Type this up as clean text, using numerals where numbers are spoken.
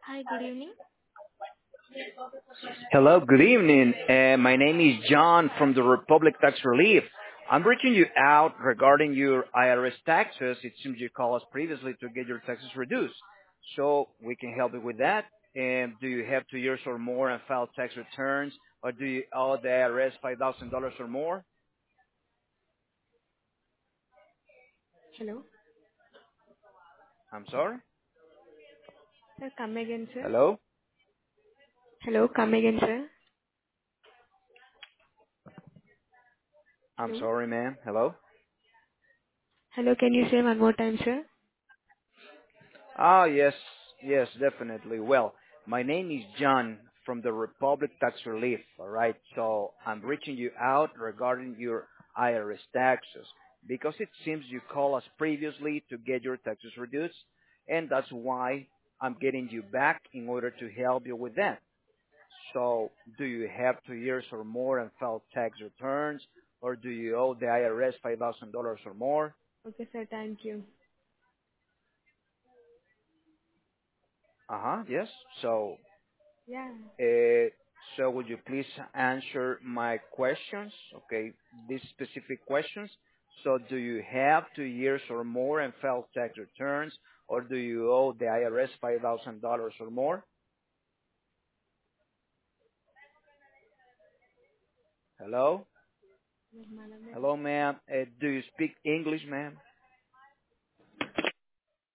Hi, good evening. Hello, good evening. My name is John from the Republic Tax Relief. I'm reaching you out regarding your IRS taxes. It seems you called us previously to get your taxes reduced. So we can help you with that. And do you have 2 years or more and file tax returns, or do you owe the IRS $5,000 or more? Hello. I'm sorry? Sir, come again, sir. Hello? Hello, come again, sir. I'm Hello. sorry, ma'am. Hello? Hello, can you say one more time, sir? Ah, yes, yes, definitely. Well, my name is John from the Republic Tax Relief, all right? So I'm reaching you out regarding your IRS taxes because it seems you called us previously to get your taxes reduced, and that's why I'm getting you back in order to help you with that. So do you have 2 years or more and file tax returns, or do you owe the IRS $5,000 or more? Okay, sir, thank you. Uh-huh, yes. So Yeah. Uh, so would you please answer my questions? Okay, these specific questions. So do you have 2 years or more and file tax returns, or do you owe the IRS $5,000 or more? Hello? Hello, ma'am. Do you speak English, ma'am?